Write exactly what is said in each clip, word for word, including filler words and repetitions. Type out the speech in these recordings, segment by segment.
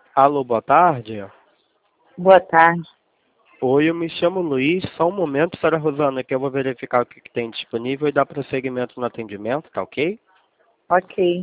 Alô, boa tarde. Boa tarde. Oi, eu me chamo Luiz. Só um momento, senhora Rosana, que eu vou verificar o que, que tem disponível e dar prosseguimento no atendimento, tá ok? Ok.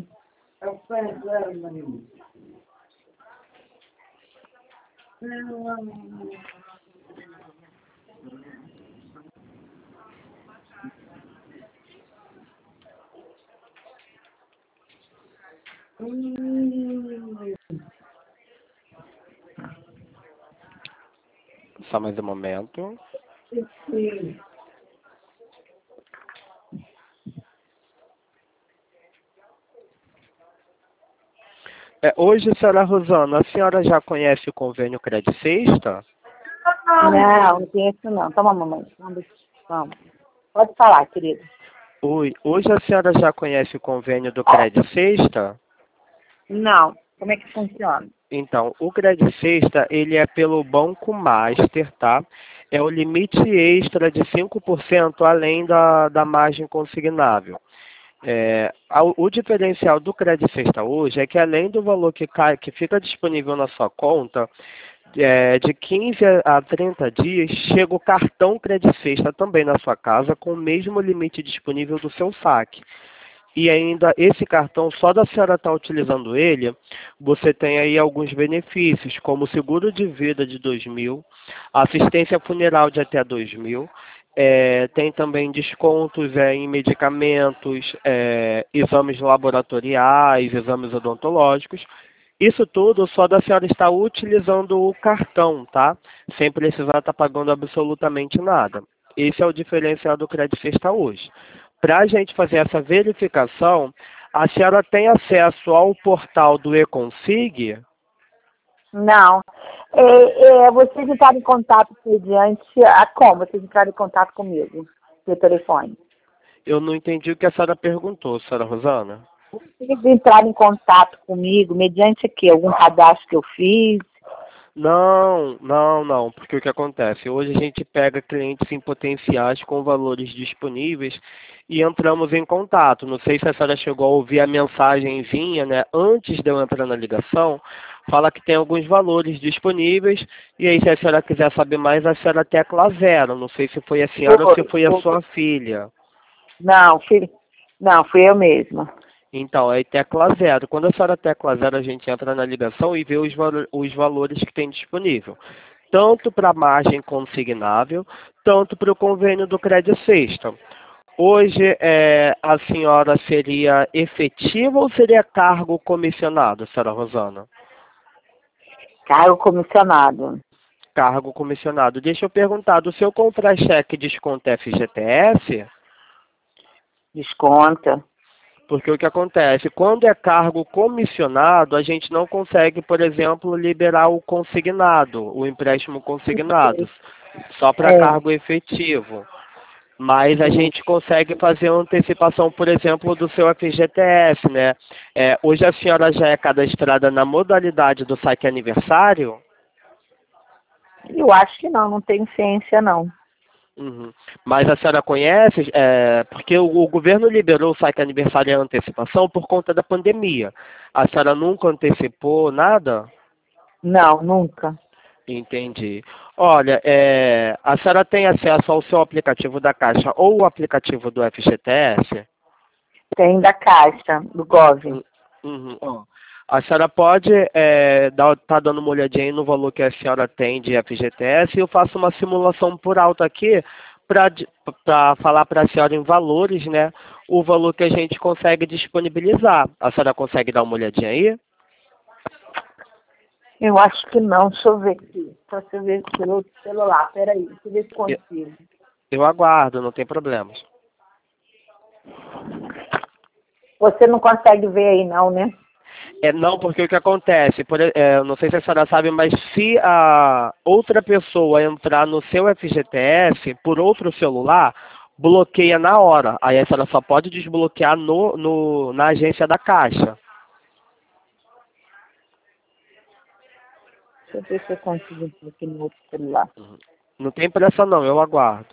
Só mais um momento. É, hoje, senhora Rosana, a senhora já conhece o convênio Credit Sexta? Não, não conheço não. Toma, mamãe. Vamos. Vamos. Pode falar, querido. Oi, hoje a senhora já conhece o convênio do Credit Sexta? Não. Como é que funciona? Então, o Credit Sexta, ele é pelo Banco Master, tá? É o limite extra de cinco por cento além da, da margem consignável. É, ao- o diferencial do Credit Sexta hoje é que além do valor que, cai, que fica disponível na sua conta, é, de quinze a trinta dias, chega o cartão Credit Sexta também na sua casa com o mesmo limite disponível do seu saque. E ainda esse cartão, só da senhora estar utilizando ele, você tem aí alguns benefícios, como seguro de vida de dois mil, assistência funeral de até dois mil, é, tem também descontos é, em medicamentos, é, exames laboratoriais, exames odontológicos. Isso tudo só da senhora estar utilizando o cartão, tá? Sem precisar estar pagando absolutamente nada. Esse é o diferencial do Credit Sexta hoje. Para a gente fazer essa verificação, a senhora tem acesso ao portal do eConsig? Não. É, é, vocês entraram em contato mediante a como? Vocês entraram em contato comigo, pelo telefone. Eu não entendi o que a senhora perguntou, senhora Rosana. Vocês entraram em contato comigo mediante o quê? Algum cadastro que eu fiz? Não, não, não, porque o que acontece? Hoje a gente pega clientes em potenciais com valores disponíveis e entramos em contato. Não sei se a senhora chegou a ouvir a mensagem vinha, né? Antes de eu entrar na ligação, fala que tem alguns valores disponíveis e aí se a senhora quiser saber mais, a senhora tecla zero. Não sei se foi a senhora ou se Foi. foi a sua filha. Não, fui, não, fui eu mesma. Então, aí tecla zero. Quando a senhora tecla zero, a gente entra na ligação e vê os, valo- os valores que tem disponível. Tanto para a margem consignável, tanto para o convênio do Credit Sexta. Hoje, é, a senhora seria efetiva ou seria cargo comissionado, senhora Rosana? Cargo comissionado. Cargo comissionado. Deixa eu perguntar, do seu contra-cheque desconta F G T S? Desconta. Porque o que acontece? Quando é cargo comissionado, a gente não consegue, por exemplo, liberar o consignado, o empréstimo consignado, só para É. cargo efetivo. Mas a gente consegue fazer uma antecipação, por exemplo, do seu F G T S, né? É, hoje a senhora já é cadastrada na modalidade do saque aniversário? Eu acho que não, não tenho ciência não. Uhum. Mas a senhora conhece, é, porque o, o governo liberou o saque aniversário e a antecipação por conta da pandemia. A senhora nunca antecipou nada? Não, nunca. Entendi. Olha, é, a senhora tem acesso ao seu aplicativo da Caixa ou o aplicativo do F G T S? Tem da Caixa, do Gov. Hum, Uhum. Ó, a senhora pode é, dar, tá dando uma olhadinha aí no valor que a senhora tem de F G T S e eu faço uma simulação por alto aqui para falar para a senhora em valores, né? O valor que a gente consegue disponibilizar. A senhora consegue dar uma olhadinha aí? Eu acho que não, deixa eu ver aqui. Deixa eu ver pelo outro celular, peraí, deixa eu ver se Eu, consigo. eu aguardo, não tem problemas. Você não consegue ver aí não, né? É, não, porque o que acontece, por, e- é, não sei se a senhora sabe, mas se a outra pessoa entrar no seu F G T S por outro celular, bloqueia na hora. Aí a senhora só pode desbloquear no, no, na agência da Caixa. Deixa eu ver se eu consigo ver aqui no outro celular. Não tem pressa não, eu aguardo.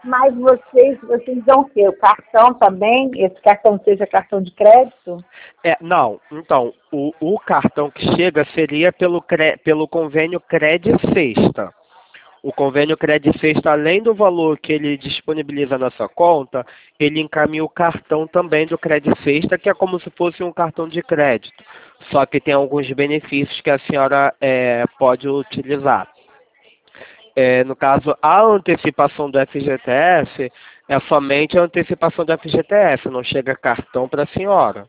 Mas vocês, vocês dão o quê? O cartão também? Esse cartão seja cartão de crédito? É, não, então, o, o cartão que chega seria pelo, cre- pelo convênio Cred Sexta. O convênio Cred Sexta, além do valor que ele disponibiliza na sua conta, ele encaminha o cartão também do Cred Sexta, que é como se fosse um cartão de crédito. Só que tem alguns benefícios que a senhora é, pode utilizar. É, no caso, a antecipação do F G T S é somente a antecipação do F G T S, não chega cartão para a senhora.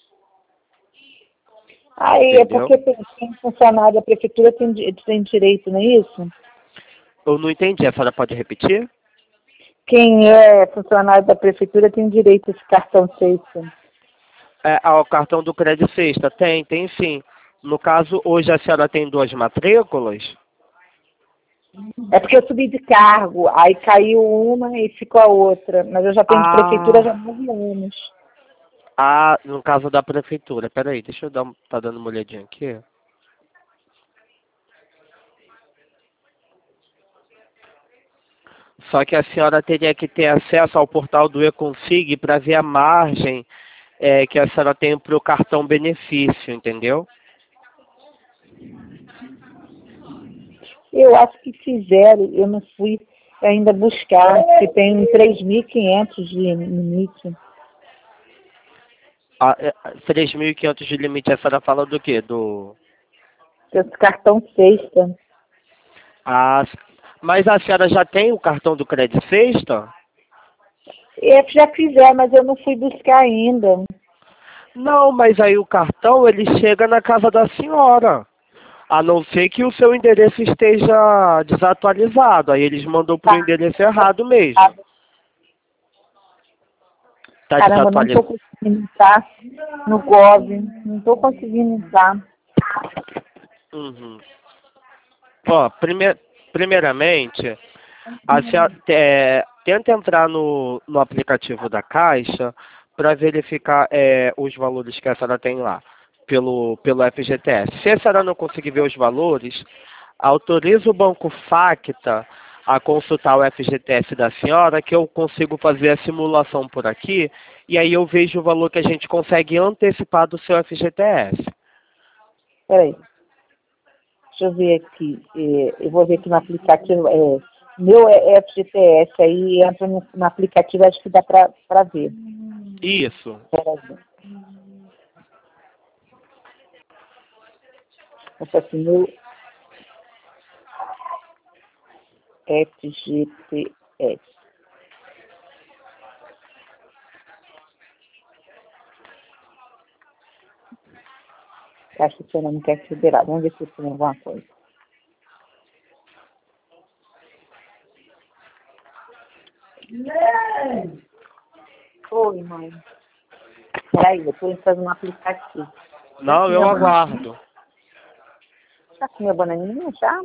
Aí é Entendeu? porque tem, tem funcionário da prefeitura tem, di- tem direito, não é isso? Eu não entendi, a senhora pode repetir? Quem é funcionário da prefeitura tem direito a esse cartão sexta. É, ah, o cartão do Cred Sexta? Tem, tem sim. No caso, hoje a senhora tem duas matrículas? É porque eu subi de cargo, aí caiu uma e ficou a outra. Mas eu já tenho de prefeitura já há Ah, nove anos. ah, no caso da prefeitura. Peraí, deixa eu dar, um- tá dando uma olhadinha aqui. Só que a senhora teria que ter acesso ao portal do E-Consig para ver a margem é, que a senhora tem para o cartão benefício, entendeu? Eu acho que fizeram, eu não fui ainda buscar, que tem três mil e quinhentos de limite. Ah, é, três mil e quinhentos de limite, a senhora fala do quê? Do... Esse cartão sexta. Ah, mas a senhora já tem o cartão do Cred Sexta? Eu já fizeram, mas eu não fui buscar ainda. Não, mas aí o cartão ele chega na casa da senhora. A não ser que o seu endereço esteja desatualizado. Aí eles mandam para o Tá. endereço errado mesmo. Está Caramba, não estou desatualizado. conseguindo entrar no Gov. Não estou conseguindo entrar. Uhum. Ó, prime- primeiramente, a senhora, é, tenta entrar no, no aplicativo da Caixa para verificar é, os valores que a senhora tem lá pelo, pelo F G T S. Se a senhora não conseguir ver os valores, autoriza o Banco Facta a consultar o F G T S da senhora, que eu consigo fazer a simulação por aqui, e aí eu vejo o valor que a gente consegue antecipar do seu F G T S. Peraí, deixa eu ver aqui. É, eu vou ver aqui no aplicativo. É, meu é F G T S, aí entra no, no aplicativo, acho que dá para ver. Isso. Peraí. Esse aqui, meu F G T S. Acho que o senhor não quer se liberar. Vamos ver se tem alguma coisa. Oi, mãe. Peraí, eu estou entrando no aplicativo. Já Não, que eu minha bananinha? aguardo. Já que minha bananinha, já?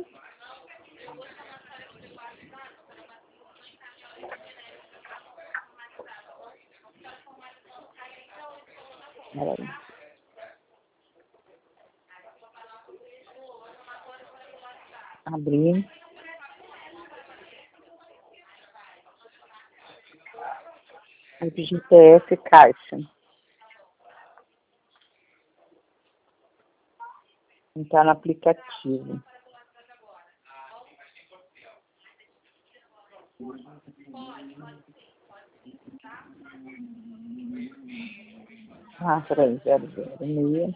Peraí. Abrir. F G T S Caixa. Entrar no aplicativo. Ah, peraí, zero, zero, meia.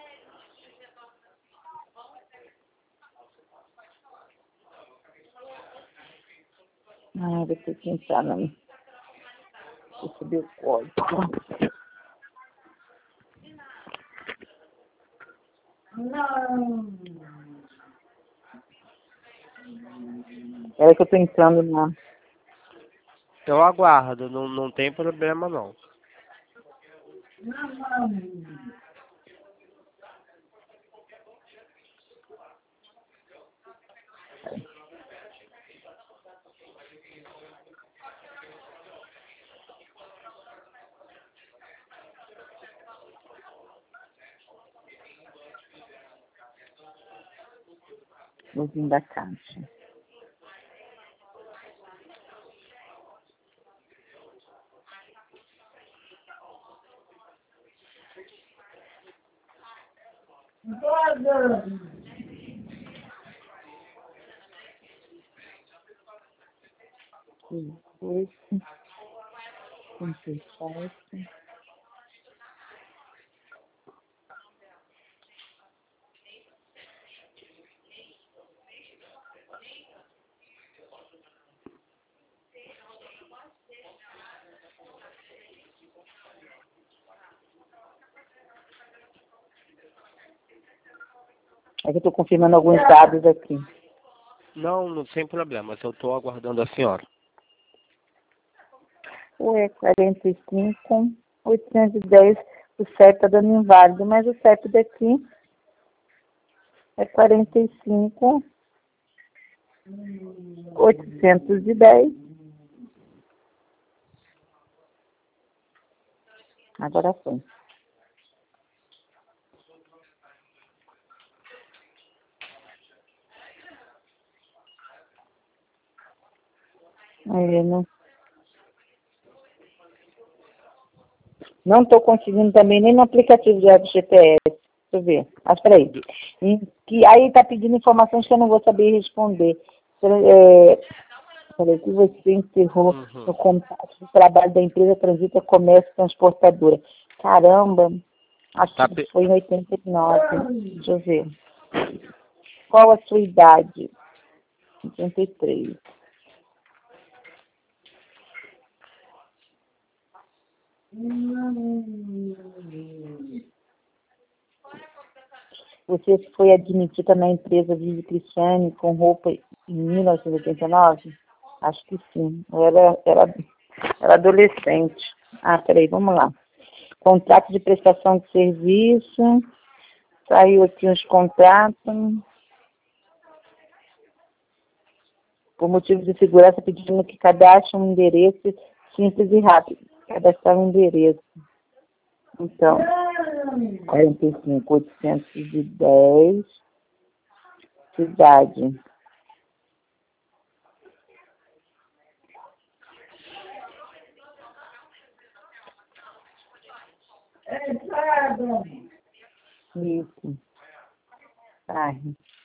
Ah, vou ter que entrar na... Receber o código. Não. Peraí que eu tô entrando na... Eu aguardo, não, não tem problema não. Login da caixa. Oito, trinta e sete. É que eu estou confirmando alguns dados aqui. Não, não sem problemas. Eu estou aguardando a senhora. O E quarenta e cinco, oitocentos e dez, o C E P está dando inválido, mas o C E P daqui é quarenta e cinco, oitocentos e dez. Agora foi. Aí, não não estou conseguindo também nem no aplicativo de F G T S. Deixa eu ver. Ah, peraí. Em que, aí está pedindo informações que eu não vou saber responder. É, peraí, que você encerrou Uhum. no contato de trabalho da empresa Transita Comércio Transportadora. Caramba, acho Tá que pe- foi em oitenta e nove. Deixa eu ver. Qual a sua idade? oitenta e três. Você foi admitida na empresa Vive Cristiane com roupa em mil novecentos e oitenta e nove? Acho que sim. Eu era, era, era adolescente. Ah, peraí, vamos lá. Contrato de prestação de serviço. Saiu aqui os contratos. Por motivo de segurança, pedindo que cadastre um endereço simples e rápido. Cadastrar um endereço. Então, quarenta e cinco, oitocentos e dez, cidade. Isso. Ai.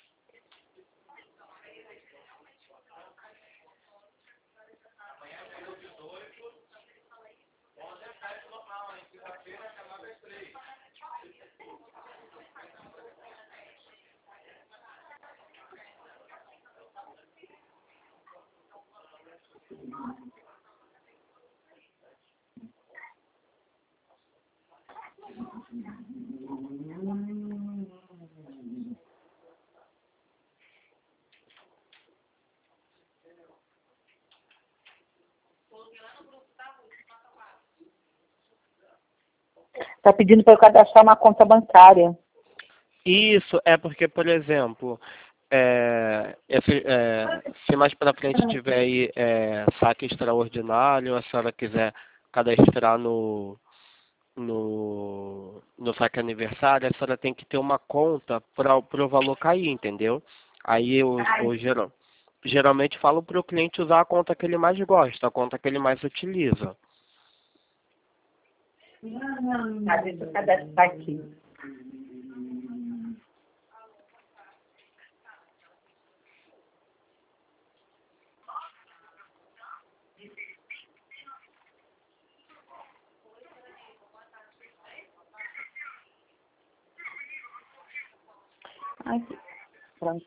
Está pedindo para eu cadastrar uma conta bancária. Isso é porque, por exemplo, é, esse, é, se mais para frente tiver aí é, saque extraordinário, a senhora quiser cadastrar no, no, no saque aniversário, a senhora tem que ter uma conta para o valor cair, entendeu? Aí eu, eu geral, geralmente falo para o cliente usar a conta que ele mais gosta, a conta que ele mais utiliza. Ah, deixa eu cadastrar aqui. Aqui. Pronto.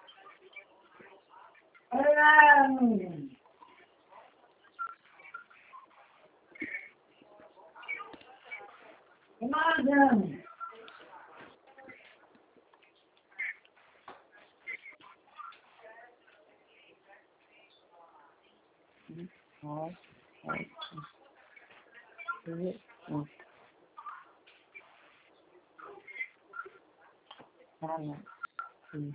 Nove, sete, cinco. Ah, não. Sim.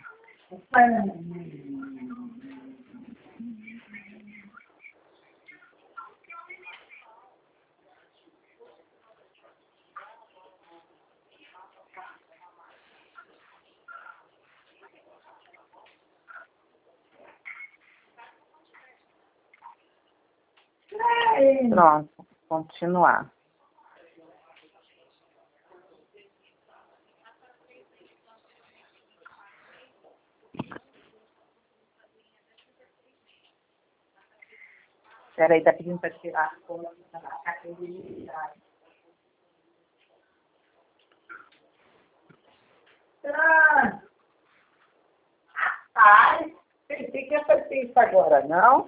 Pronto, continuar. Peraí, tá pedindo para tirar a foto da carteira de identidade. Ah, rapaz, pensei que ia fazer isso agora, não?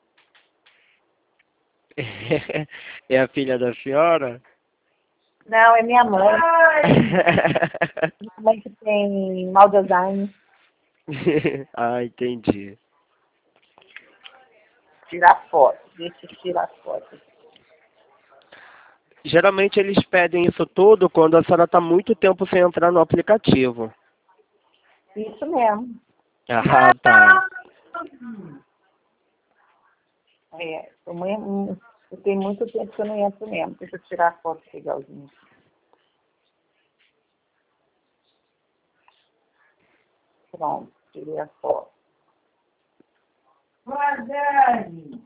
É a filha da senhora? Não, é minha mãe. Minha mãe que tem mau design. Ah, entendi. Tirar foto, deixa eu tirar foto. Geralmente eles pedem isso tudo quando a senhora está muito tempo sem entrar no aplicativo. Isso mesmo. Ah, tá. É, eu, muito, eu tenho muito tempo que eu não entro mesmo. Deixa eu tirar a foto legalzinha. Pronto, tirei a foto. Rosane!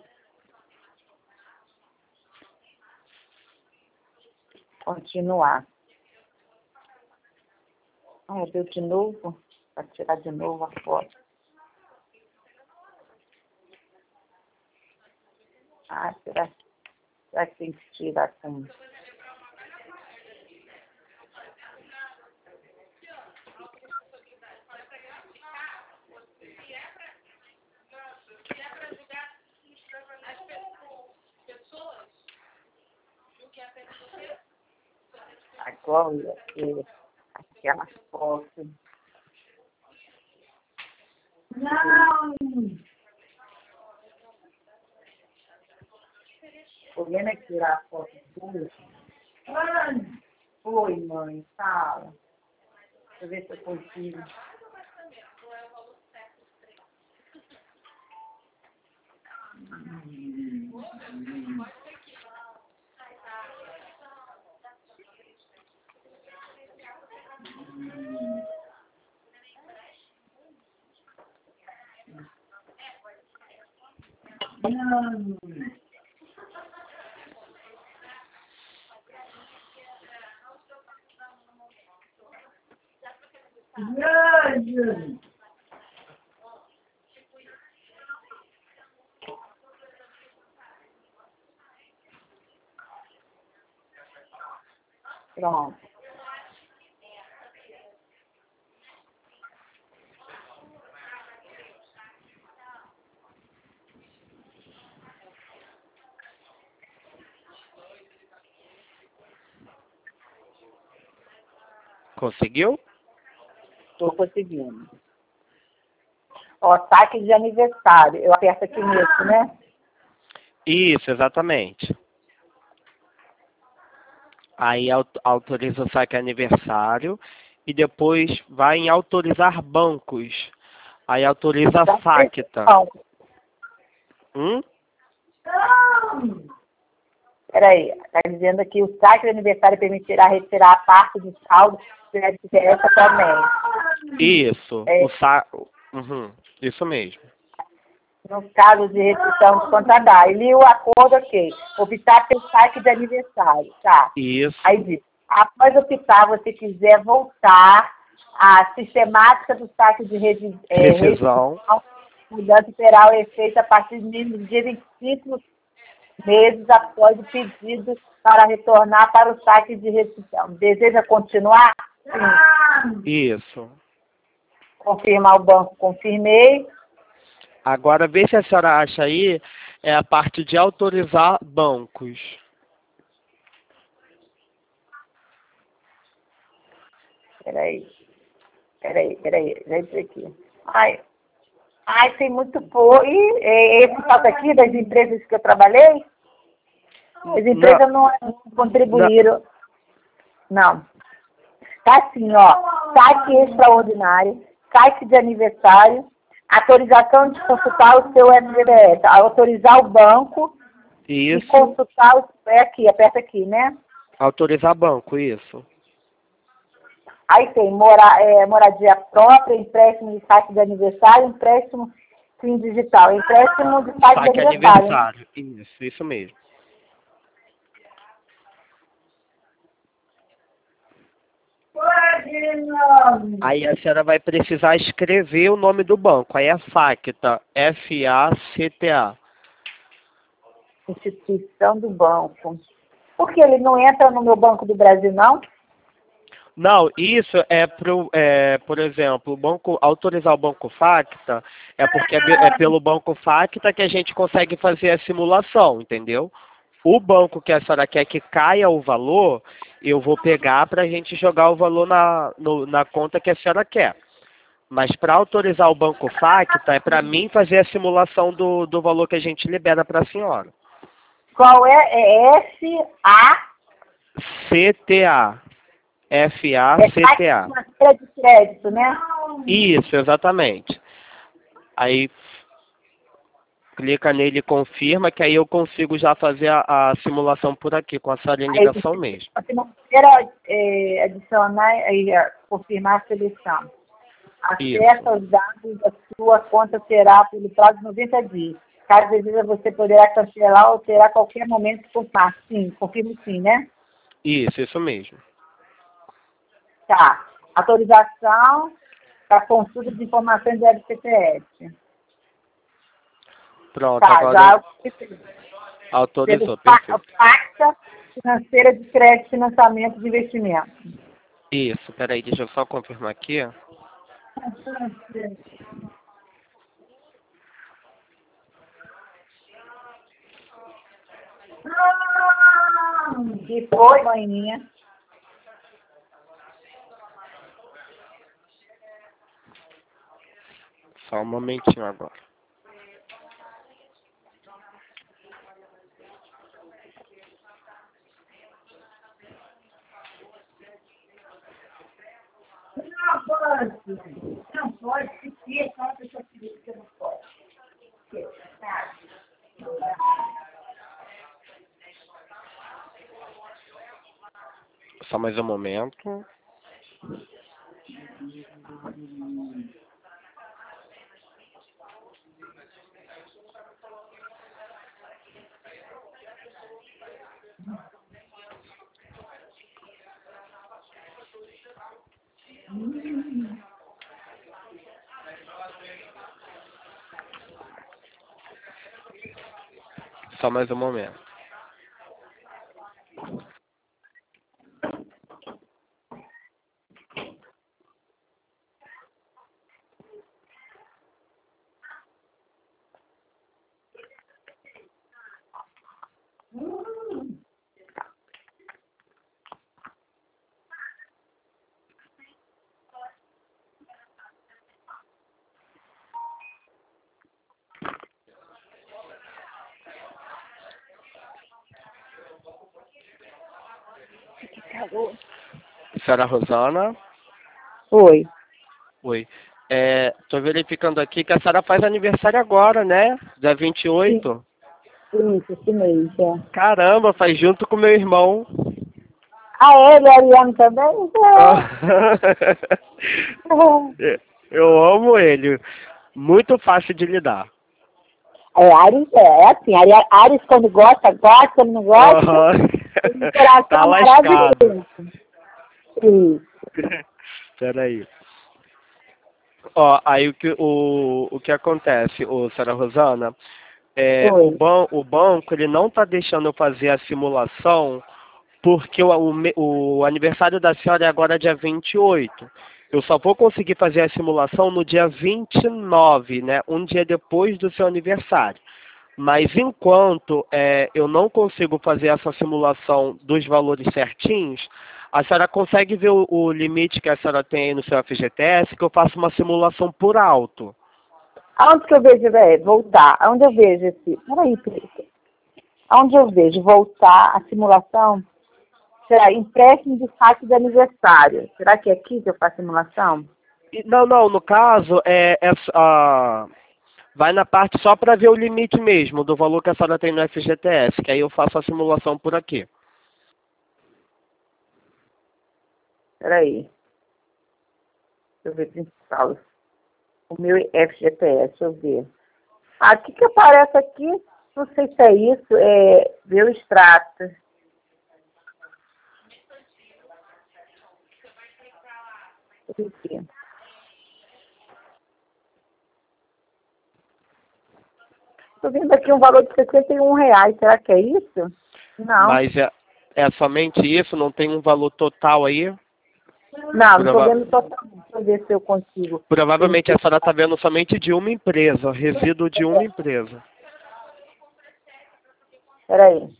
Continuar. Ah, deu de novo? Para tirar de novo a foto. Ah, será, será que tem que tirar com... Agora, é, aquela foto. Não! Podendo é tirar a foto sua? Mãe! Oi, mãe, fala. Deixa eu ver se eu consigo. Não. Não. Pronto. Conseguiu? Estou conseguindo. Ó, saque de aniversário. Eu aperto aqui nisso, né? Isso, exatamente. Aí au- autoriza o saque aniversário e depois vai em autorizar bancos. Aí autoriza a Facta. Não. Hum? Peraí, está dizendo aqui o saque de aniversário permitirá retirar a parte do saldo que lhe interessa também. Isso, É. o sa... Uhum, isso mesmo. No caso de restrição de conta dá. E li o acordo aqui. Optar pelo saque de aniversário. Tá. Isso. Aí diz, após optar, você quiser voltar à sistemática do saque de resi- é, Rescisão. restrição, mudança terá o efeito a partir de dia vinte e cinco meses após o pedido para retornar para o saque de restrição. Deseja continuar? Sim. Isso. Confirmar o banco, confirmei. Agora vê se a senhora acha aí é a parte de autorizar bancos. Peraí, peraí, peraí, já entrei aqui. Ai, ai, tem muito pouco. E é, esse fato aqui das empresas que eu trabalhei, as empresas não, não contribuíram. Não. Tá assim, ó, saque extraordinário, saque de aniversário, autorização de consultar o seu F G B S, autorizar o banco Isso. e consultar o... É aqui, aperta aqui, né? Autorizar banco, isso. Aí tem mora, é, moradia própria, empréstimo de saque de aniversário, empréstimo sim digital, empréstimo de saque, Saque de aniversário. aniversário. Isso, isso mesmo. Aí a senhora vai precisar escrever o nome do banco. Aí é Facta, F A C T A. instituição do banco. Porque ele não entra no meu Banco do Brasil, não? Não, isso é, pro, é, por exemplo, o banco, autorizar o Banco Facta é porque é, be- é pelo Banco Facta que a gente consegue fazer a simulação, entendeu? O banco que a senhora quer que caia o valor, eu vou pegar para a gente jogar o valor na, no- na conta que a senhora quer. Mas para autorizar o Banco Facta é para mim fazer a simulação do, do valor que a gente libera para a senhora. Qual é? É F A? C T A. F A É C T A. taxa de crédito, né? Isso, exatamente. Aí clica nele e confirma, que aí eu consigo já fazer a, a simulação por aqui, com a sua Aí ligação mesmo. você não queira é, adicionar, aí, é, confirmar a seleção. Acesso Isso, aos dados da sua conta será pelo prazo de noventa dias. Caso deseja, você poderá cancelar ou terá a qualquer momento que confirmar. Sim, confirmo sim, né? isso, isso mesmo. Tá. Autorização para consulta de informações do F C P S. Pronto, Tá, agora já pelo autorizou, Pa- perfeito. Pacta Financeira de Crédito e Financiamento de Investimento. Isso, peraí, deixa eu só confirmar aqui. Que foi, maninha? Só um momentinho agora. Não pode. Não pode. Se quer, só a pessoa que diz que não pode. Só mais um momento. Só mais um momento. Senhora Rosana? Oi. Oi. É, tô verificando aqui que a senhora faz aniversário agora, né? Dia vinte e Sim, oito. isso, esse mês, é. Caramba, faz junto com meu irmão. Ah, é? Ele é ariano também? Eu amo ele. Muito fácil de lidar. É, Ares, é, é assim, Ari- Ares quando gosta, gosta, quando não gosta, Aham. tem um Tá coração lascado. maravilhoso. Isso. Peraí. Ó, aí o que, o, o que acontece, ô Sra. Rosana, é, o, Oi. ban o banco ele não está deixando eu fazer a simulação porque o, o, me- o aniversário da senhora é agora dia vinte e oito. Eu só vou conseguir fazer a simulação no dia vinte e nove, né? Um dia depois do seu aniversário. Mas enquanto é, eu não consigo fazer essa simulação dos valores certinhos, a senhora consegue ver o, o limite que a senhora tem aí no seu F G T S, que eu faço uma simulação por alto. Aonde que eu vejo, é, voltar? Aonde eu vejo esse... Peraí, peraí. Aonde eu vejo voltar a simulação? Será empréstimo de saque de aniversário. Será que é aqui que eu faço a simulação? E- não, não, no caso, é, é a, vai na parte só para ver o limite mesmo, do valor que a senhora tem no F G T S, que aí eu faço a simulação por aqui. Peraí. Deixa eu ver principal. O meu F G T S, deixa eu ver. Ah, o que que aparece aqui? Não sei se é isso. É ver o extrato. Deixa eu ver aqui. estou vendo aqui um valor de sessenta e um reais. Será que é isso? Não. Mas é, é somente isso? Não tem um valor total aí? Não, não estou Prova vendo totalmente. Deixa eu ver se eu consigo. Provavelmente a senhora está vendo somente de uma empresa, resíduo de uma empresa. Espera aí.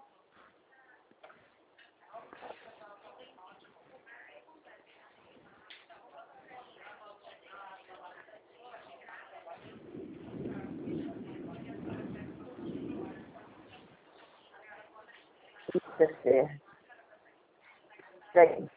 Isso é certo. Espera aí.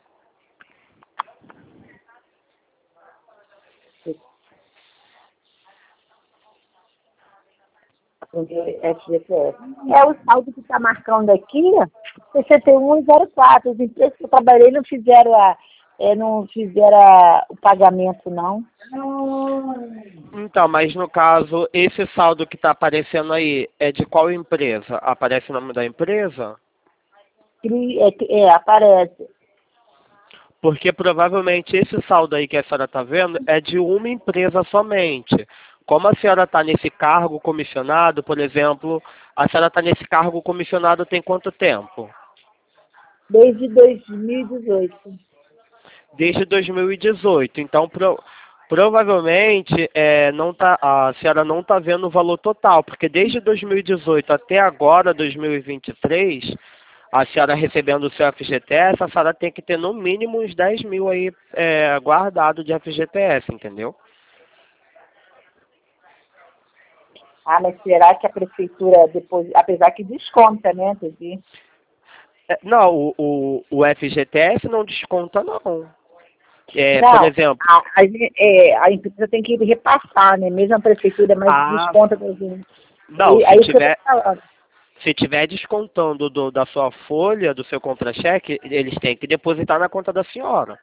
F G T S. É o saldo que está marcando aqui, sessenta e um e zero quatro. As empresas que eu trabalhei não fizeram, a, é, não fizeram a, o pagamento, não. Então, mas no caso, esse saldo que está aparecendo aí é de qual empresa? Aparece o nome da empresa? É, é, aparece. Porque provavelmente esse saldo aí que a senhora está vendo é de uma empresa somente. Como a senhora está nesse cargo comissionado, por exemplo, a senhora está nesse cargo comissionado tem quanto tempo? Desde dois mil e dezoito. Desde dois mil e dezoito. Então, pro, provavelmente é, não tá, a senhora não está vendo o valor total, porque desde dois mil e dezoito até agora, dois mil e vinte e três, a senhora recebendo o seu F G T S, a senhora tem que ter no mínimo uns dez mil aí é, guardado de F G T S, entendeu? Ah, mas será que a prefeitura depois, apesar que desconta, né, Teddy? É, não, o, o, o F G T S não desconta, não. É, Não, por exemplo... a, a, é, a empresa tem que repassar, né? Mesmo a prefeitura, mas Ah, desconta da gente. não, E, se aí que eu tiver... tô falando. Se tiver descontando do, da sua folha, do seu contra-cheque, eles têm que depositar na conta da senhora.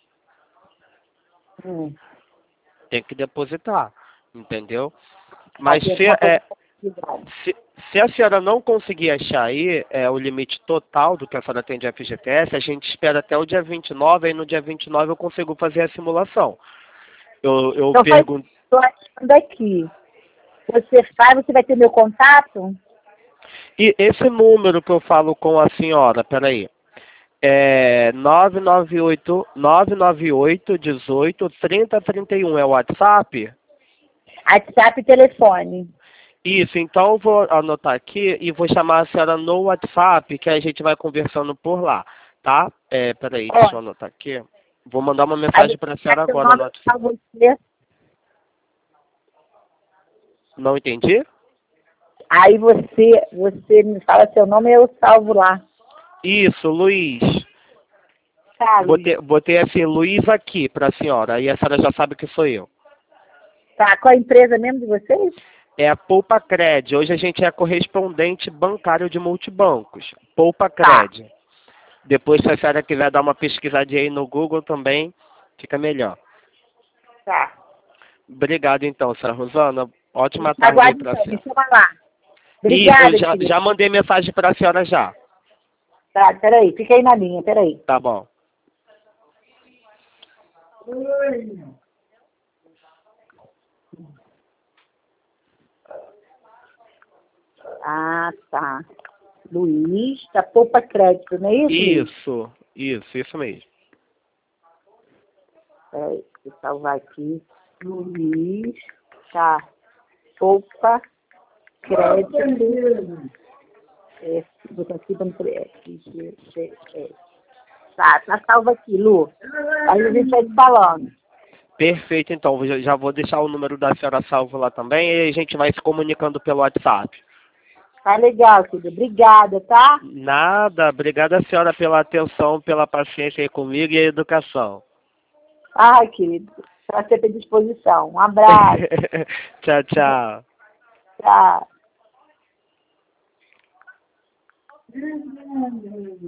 Hum. Tem que depositar, entendeu? Mas Aqui é se, uma coisa é, se, se a senhora não conseguir achar aí é, o limite total do que a senhora tem de F G T S, a gente espera até o dia vinte e nove, aí no dia vinte e nove eu consigo fazer a simulação. Eu, eu Então, pergunto... estou achando aqui. Você faz, você vai ter meu contato? E esse número que eu falo com a senhora, peraí, é nove nove oito, nove nove oito, um oito, trinta, trinta e um é o WhatsApp? WhatsApp e telefone. Isso, então eu vou anotar aqui e vou chamar a senhora no WhatsApp, que a gente vai conversando por lá, tá? É, peraí, deixa eu Ó, anotar aqui. Vou mandar uma aí mensagem você para a faz senhora seu agora no nome para WhatsApp. você. Não entendi? Aí você, você me fala seu nome e eu salvo lá. Isso, Luiz. Tá, Luiz. Botei, botei assim, Luiz aqui para a senhora, aí a senhora já sabe que sou eu. Tá, qual a empresa mesmo de vocês? É a Poupa Cred. Hoje a gente é correspondente bancário de multibancos. Poupa Tá, Cred. Depois, se a senhora quiser dar uma pesquisadinha aí no Google também, fica melhor. tá. Obrigado, então, senhora Rosana. Ótima tarde aí Aguarde para a então, me senhora. chama lá. Isso, eu Obrigada, já, querida. já mandei mensagem para a senhora já. Tá, peraí, fica aí na linha, peraí. Tá bom. Ah, tá. Luiz, da Poupa Crédito, não é isso, Luiz? Isso, isso, isso mesmo. Peraí, deixa eu salvar aqui. Luiz, tá. Poupa Crédito. É, botar aqui, vamos por F G T S. Tá, tá salvo aqui, Lu. Aí a gente vai te falando. Perfeito, então. Já, já vou deixar o número da senhora salvo lá também e a gente vai se comunicando pelo WhatsApp. Tá legal, querida. Obrigada, tá? Nada, obrigada, senhora, pela atenção, pela paciência aí comigo e a educação. Ai, querido. Está sempre à disposição. Um abraço. Tchau, tchau. Tchau.